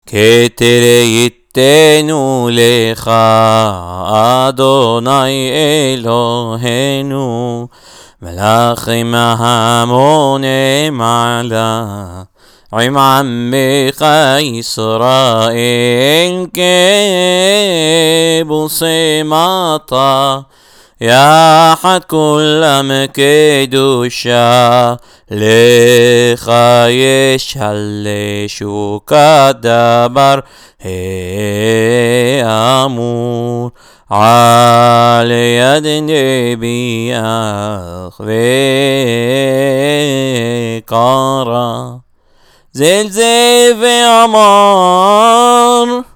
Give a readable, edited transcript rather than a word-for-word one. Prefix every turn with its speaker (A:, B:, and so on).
A: כתראיתנו לך, אדוני אלוהינו, מלכים המוני מעלה, עם עמך ישראל כבוסמתה, יחד כולם קדושה, לך ישלשו כדבר האמור על יד נביאך וקרא. זלזל ואמר